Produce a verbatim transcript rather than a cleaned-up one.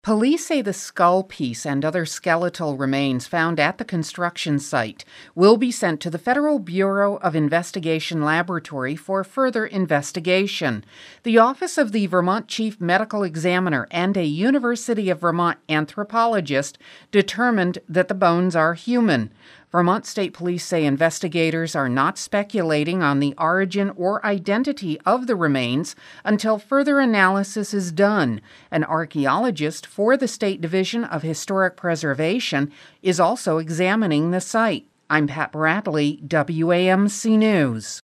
Police say the skull piece and other skeletal remains found at the construction site will be sent to the Federal Bureau of Investigation Laboratory for further investigation. The Office of the Vermont Chief Medical Examiner and a University of Vermont anthropologist determined that the bones are human. Vermont State Police say investigators are not speculating on the origin or identity of the remains until further analysis is done. An archaeologist for the State Division of Historic Preservation is also examining the site. I'm Pat Bradley, W A M C News.